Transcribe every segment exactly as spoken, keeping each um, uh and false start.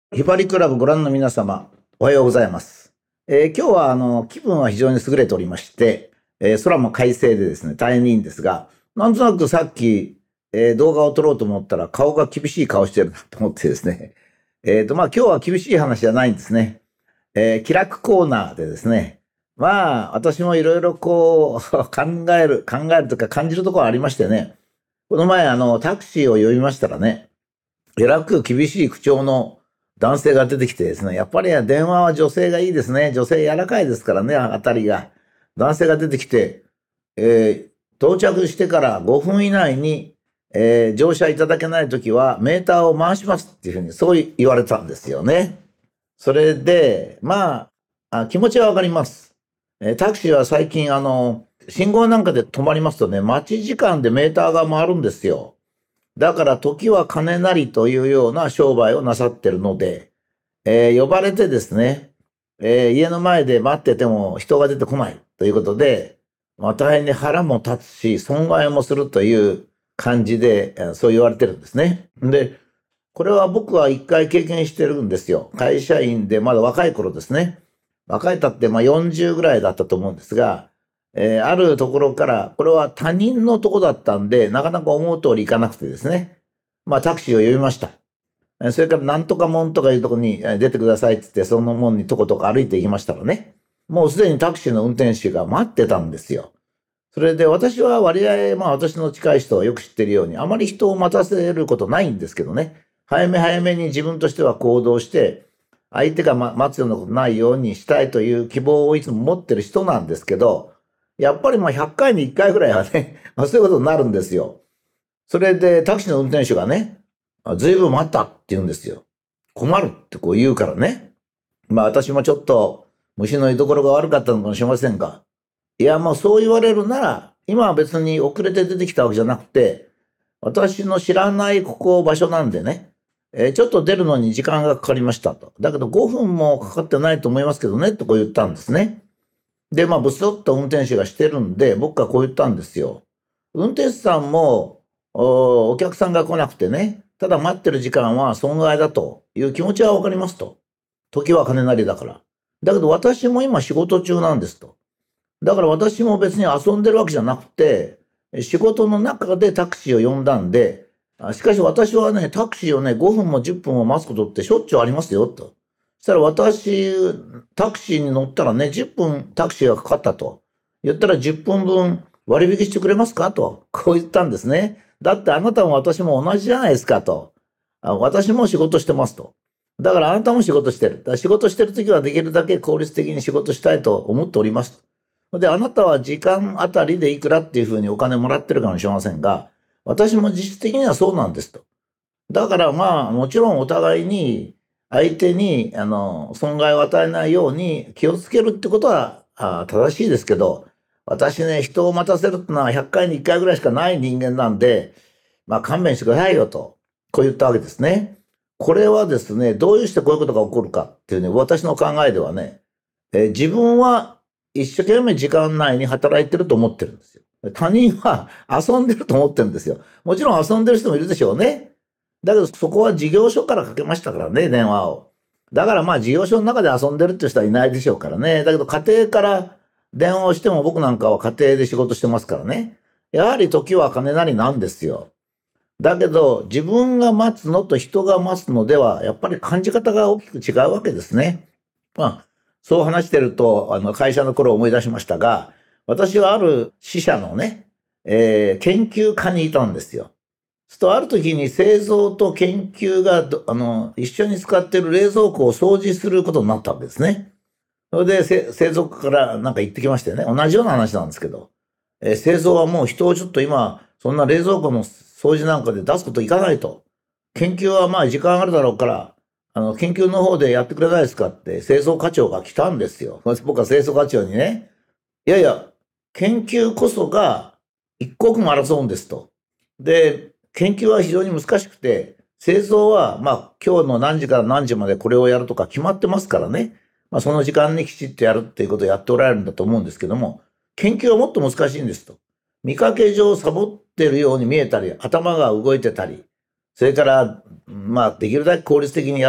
ひばりクラブご覧の皆様、おはようございます。えー今日はあの気分は非常に優れておりまして、えー空も快晴でですね、大変いいんですが、なんとなくさっき、えー動画を撮ろうと思ったら顔が厳しい顔してるなと思ってですね、えっと、まあ今日は厳しい話じゃないんですね。えー気楽コーナーでですね、まあ私もいろいろこう考える、考えるとか感じるところありましてね、この前あのタクシーを呼びましたらね、えらく厳しい口調の男性が出てきてですね、やっぱり電話は女性がいいですね。女性柔らかいですからね、あたりが。男性が出てきて、えー到着してからごふん以内に、えー乗車いただけないときはメーターを回しますっていうふうにそう言われたんですよね。それで、まあ、あ気持ちはわかります。えータクシーは最近あの、信号なんかで止まりますとね、待ち時間でメーターが回るんですよ。だから時は金なりというような商売をなさってるので、えー呼ばれてですね、えー家の前で待ってても人が出てこないということで、まあ、大変に腹も立つし、損害もするという感じで、えーそう言われてるんですね。で、これは僕は一回経験してるんですよ。会社員でまだ若い頃ですね。若いたってまあよんじゅうぐらいだったと思うんですが、えーあるところから、これは他人のとこだったんで、なかなか思う通りいかなくてですね。まあタクシーを呼びました。えーそれからなんとか門とかいうところにえー出てくださいって言って、その門にとことか歩いていきましたらね。もうすでにタクシーの運転手が待ってたんですよ。それで私は割合、まあ私の近い人はよく知ってるように、あまり人を待たせることないんですけどね。早め早めに自分としては行動して、相手がま待つようなことないようにしたいという希望をいつも持ってる人なんですけど、やっぱりまあひゃっかいにいっかいぐらいはね、まあそういうことになるんですよ。それでタクシーの運転手がね、あずいぶん待ったって言うんですよ。困るってこう言うからね。まあ私もちょっと虫の居所が悪かったのかもしれませんが、いや、もうそう言われるなら、今は別に遅れて出てきたわけじゃなくて、私の知らないここ場所なんでね、えーちょっと出るのに時間がかかりましたと。だけどごふんもかかってないと思いますけどね、とこう言ったんですね。で、まあ、ぶつっと運転手がしてるんで、僕がこう言ったんですよ。運転手さんも、おお客さんが来なくてね、ただ待ってる時間は損害だという気持ちはわかりますと。時は金なりだから。だけど私も今仕事中なんですと。だから私も別に遊んでるわけじゃなくて、仕事の中でタクシーを呼んだんで、あしかし私はね、タクシーをね、ごふんもじゅっぷんも待つことってしょっちゅうありますよ、と。そしたら私、タクシーに乗ったらね、じゅっぷんタクシーがかかったと。言ったらじゅっぷんぶん割引してくれますかと。こう言ったんですね。だってあなたも私も同じじゃないですかと。あ私も仕事してますと。だからあなたも仕事してる。だから仕事してるときはできるだけ効率的に仕事したいと思っております。で、あなたは時間あたりでいくらっていうふうにお金もらってるかもしれませんが、私も実質的にはそうなんですと。だからまあ、もちろんお互いに相手に、あの、損害を与えないように気をつけるってことはあ正しいですけど、私ね、人を待たせるってのはひゃっかいにいっかいぐらいしかない人間なんで、まあ勘弁してくださいよと、こう言ったわけですね。これはですね、どういうしてこういうことが起こるかっていうね、私の考えではね、えー自分は一生懸命時間内に働いてると思ってるんですよ。他人は遊んでると思ってるんですよ。もちろん遊んでる人もいるでしょうね。だけどそこは事業所からかけましたからね、電話を。だからまあ事業所の中で遊んでるっていう人はいないでしょうからね。だけど家庭から電話をしても僕なんかは家庭で仕事してますからね。やはり時は金なりなんですよ。だけど自分が待つのと人が待つのではやっぱり感じ方が大きく違うわけですね。まあ、そう話してると、あの、会社の頃を思い出しましたが、私はある支社のね、えー研究家にいたんですよ。すると、ある時に製造と研究がど、あの、一緒に使っている冷蔵庫を掃除することになったわけですね。それで、せ製造からなんか言ってきましてね、同じような話なんですけど、えー製造はもう人をちょっと今、そんな冷蔵庫の掃除なんかで出すこといかないと。研究はまあ時間あるだろうから、あの、研究の方でやってくれないですかって製造課長が来たんですよ。僕は製造課長にね、いやいや、研究こそが一刻も争うんですと。で、研究は非常に難しくて、製造はまあ今日の何時から何時までこれをやるとか決まってますからね。まあその時間にきちっとやるっていうことをやっておられるんだと思うんですけども、研究はもっと難しいんですと。見かけ上サボってるように見えたり、頭が動いてたり、それから、まあできるだけ効率的にやるっ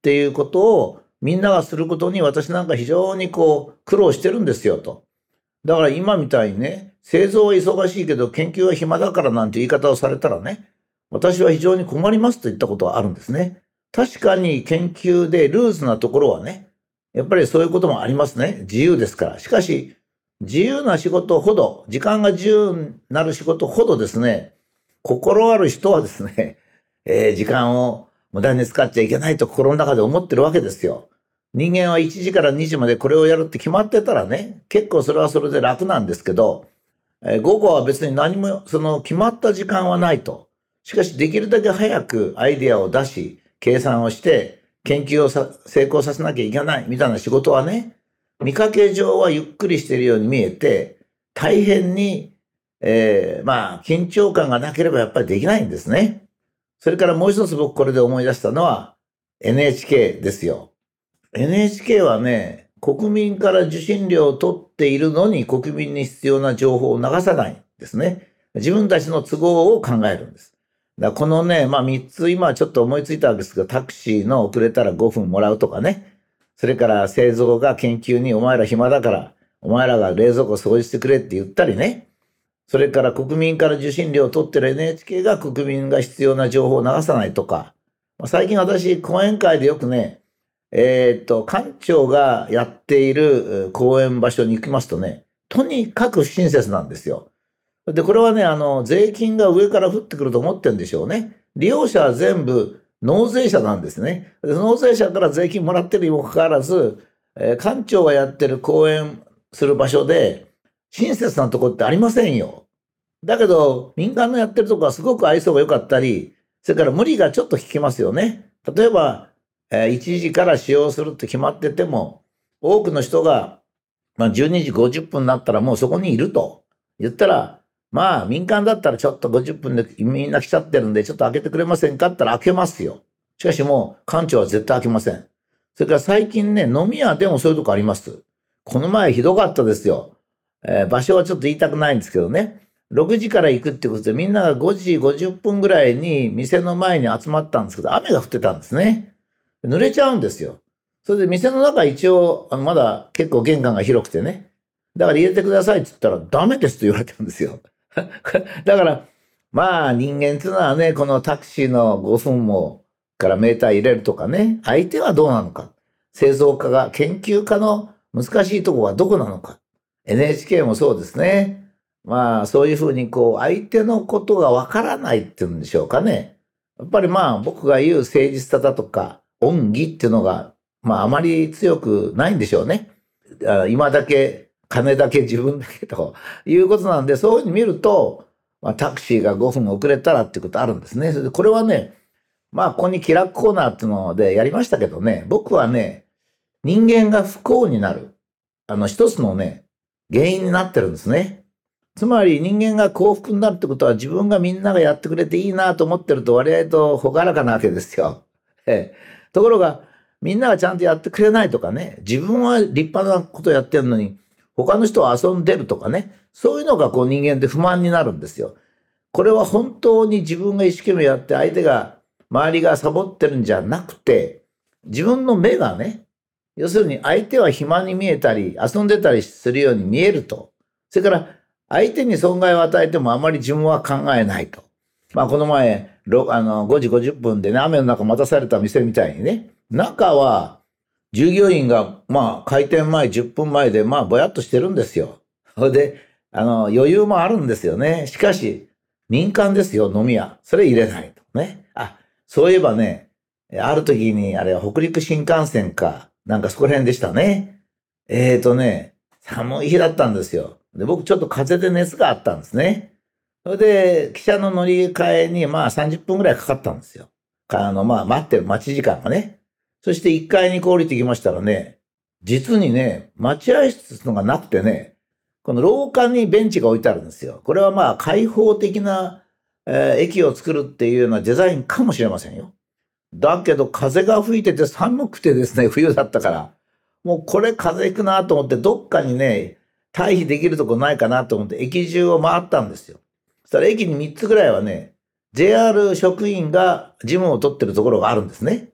っていうことをみんながすることに私なんか非常にこう苦労してるんですよと。だから今みたいにね、製造は忙しいけど研究は暇だからなんて言い方をされたらね、私は非常に困りますと言ったことはあるんですね。確かに研究でルーズなところはね、やっぱりそういうこともありますね。自由ですから。しかし、自由な仕事ほど、時間が自由になる仕事ほどですね、心ある人はですね、えー時間を無駄に使っちゃいけないと心の中で思ってるわけですよ。人間はいちじからにじまでこれをやるって決まってたらね、結構それはそれで楽なんですけど、えー午後は別に何もその決まった時間はないと。しかしできるだけ早くアイデアを出し、計算をして、研究をさ成功させなきゃいけないみたいな仕事はね、見かけ上はゆっくりしているように見えて、大変に、えーまあ、緊張感がなければやっぱりできないんですね。それからもう一つ僕これで思い出したのは エヌエイチケー ですよ。エヌエイチケー はね、国民から受信料を取っているのに国民に必要な情報を流さないんですね。自分たちの都合を考えるんです。だからこのね、まあみっつ今ちょっと思いついたわけですが、タクシーの遅れたらごふんもらうとかね。それから製造が研究にお前ら暇だから、お前らが冷蔵庫掃除してくれって言ったりね。それから国民から受信料を取ってる エヌエイチケー が国民が必要な情報を流さないとか。まあ最近私講演会でよくね、えーっと、館長がやっているえー講演場所に行きますとね、とにかく不親切なんですよ。で、これはね、あの、税金が上から降ってくると思ってるんでしょうね。利用者は全部納税者なんですね。で納税者から税金もらってるにもかかわらず、えー館長がやってる講演する場所で、親切なとこってありませんよ。だけど、民間のやってるとこはすごく愛想が良かったり、それから無理がちょっと効きますよね。例えば、えーいちじから使用するって決まってても、多くの人が、まあ、じゅうにじごじゅっぷんになったらもうそこにいると言ったら、まあ民間だったらちょっとごじゅっぷんでみんな来ちゃってるんでちょっと開けてくれませんかって言ったら開けますよ。しかしもう館長は絶対開けません。それから最近ね、飲み屋でもそういうとこあります。この前ひどかったですよ。えー場所はちょっと言いたくないんですけどね。ろくじから行くってことでみんながごじごじゅっぷんぐらいに店の前に集まったんですけど、雨が降ってたんですね。濡れちゃうんですよ。それで店の中一応、あのまだ結構玄関が広くてね。だから入れてくださいって言ったらダメですと言われたんですよ。だから、まあ人間っていうのはね、このタクシーのごふんもからメーター入れるとかね、相手はどうなのか。製造家が、研究家の難しいところはどこなのか。エヌエイチケー もそうですね。まあそういうふうにこう相手のことがわからないっていうんでしょうかね。やっぱりまあ僕が言う誠実さだとか恩義っていうのがまああまり強くないんでしょうね。あ今だけ、金だけ自分だけということなんで、そういうふうに見ると、まあ、タクシーがごふん遅れたらっていうことあるんですね。それでこれはね、まあここに気楽コーナーっていうのでやりましたけどね、僕はね、人間が不幸になる、あの一つのね、原因になってるんですね。つまり人間が幸福になるってことは自分がみんながやってくれていいなと思ってると割合とほがらかなわけですよ。ええところがみんながちゃんとやってくれないとかね、自分は立派なことやってるのに他の人は遊んでるとかね、そういうのがこう人間って不満になるんですよ。これは本当に自分が一生懸命やって相手が、周りがサボってるんじゃなくて、自分の目がね、要するに相手は暇に見えたり遊んでたりするように見えると。それから相手に損害を与えてもあまり自分は考えないと。まあこの前、ろあのごじごじゅっぷんでね、雨の中待たされた店みたいにね、中は従業員がまあ開店前じゅっぷんまえでまあぼやっとしてるんですよ。それで、あの余裕もあるんですよね。しかし民間ですよ、飲み屋。それ入れないとね。あ、そういえばね、ある時にあれは北陸新幹線か、なんかそこら辺でしたね。えーとね、寒い日だったんですよ。で、僕ちょっと風邪で熱があったんですね。それで、汽車の乗り換えにまあさんじゅっぷんぐらいかかったんですよ。かあの、まあ待ってる待ち時間がね。そしていっかいにこう降りてきましたらね、実にね、待合室のがなくてね、この廊下にベンチが置いてあるんですよ。これはまあ開放的な、えー駅を作るっていうようなデザインかもしれませんよ。だけど風が吹いてて寒くてですね、冬だったから。もうこれ風邪ひくなと思ってどっかにね、退避できるとこないかなと思って駅中を回ったんですよ。そしたら駅にみっつぐらいはね、ジェイアール 職員が事務を取ってるところがあるんですね。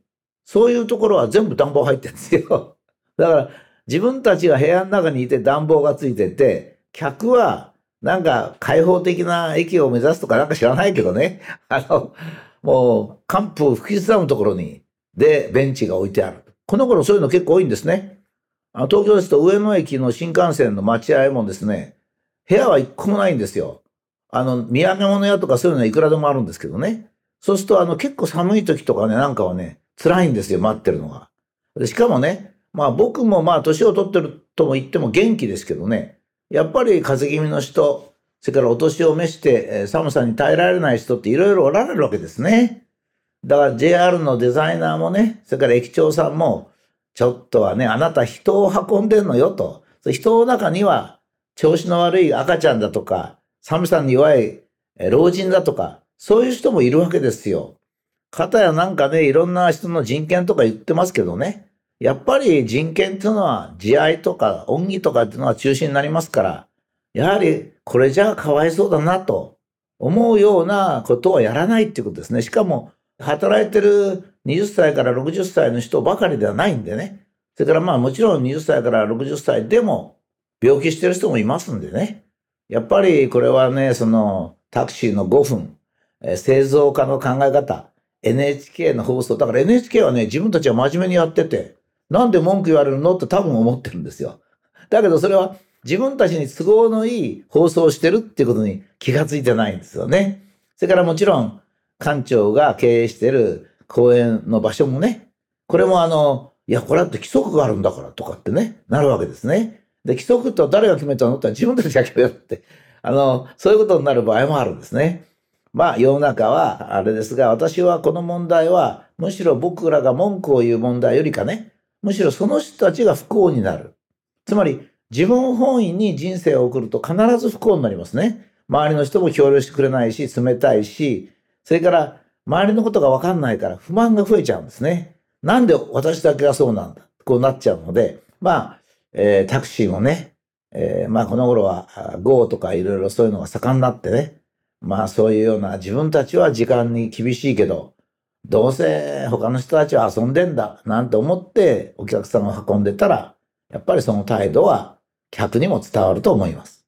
そういうところは全部暖房入ってるんですよ。だから自分たちが部屋の中にいて暖房がついてて、客はなんか開放的な駅を目指すとかなんか知らないけどね。あの、もう寒風吹きすさむところに、で、ベンチが置いてある。この頃そういうの結構多いんですね。あの東京ですと上野駅の新幹線の待合もですね、部屋は一個もないんですよ。あの、土産物屋とかそういうのはいくらでもあるんですけどね。そうすると、あの、結構寒い時とかね、なんかはね、辛いんですよ、待ってるのが。でしかもね、まあ僕もまあ年を取ってるとも言っても元気ですけどね、やっぱり風邪気味の人、それからお年を召して、えー寒さに耐えられない人っていろいろおられるわけですね。だから ジェイアール のデザイナーもね、それから駅長さんも、ちょっとはね、あなた人を運んでんのよと。人の中には調子の悪い赤ちゃんだとか、寒さに弱いえ老人だとか、そういう人もいるわけですよ。かたやなんかね、いろんな人の人権とか言ってますけどね。やっぱり人権っていうのは慈愛とか恩義とかっていうのが中心になりますから、やはりこれじゃあかわいそうだなと思うようなことをやらないっていうことですね。しかも働いてるはたちからろくじゅっさいの人ばかりではないんでね。それからまあもちろんはたちからろくじゅっさいでも病気してる人もいますんでね。やっぱりこれはね、そのタクシーのごふん、えー製造家の考え方、エヌエイチケー の放送。だから エヌエイチケー はね、自分たちは真面目にやってて、なんで文句言われるのって多分思ってるんですよ。だけどそれは自分たちに都合のいい放送をしてるっていうことに気がついてないんですよね。それからもちろん、館長が経営してる公園の場所もね、これもあの、いや、これだって規則があるんだからとかってね、なるわけですね。で、規則と誰が決めたのって自分たちが決めるって、あの、そういうことになる場合もあるんですね。まあ、世の中はあれですが、私はこの問題は、むしろ僕らが文句を言う問題よりかね、むしろその人たちが不幸になる。つまり、自分本位に人生を送ると必ず不幸になりますね。周りの人も協力してくれないし、冷たいし、それから周りのことが分かんないから不満が増えちゃうんですね。なんで私だけがそうなんだ。こうなっちゃうので、まあ、えータクシーもね、えーまあこの頃はあ ゴー とかいろいろそういうのが盛んになってね、まあそういうような自分たちは時間に厳しいけど、どうせ他の人たちは遊んでんだなんて思ってお客さんを運んでたら、やっぱりその態度は客にも伝わると思います。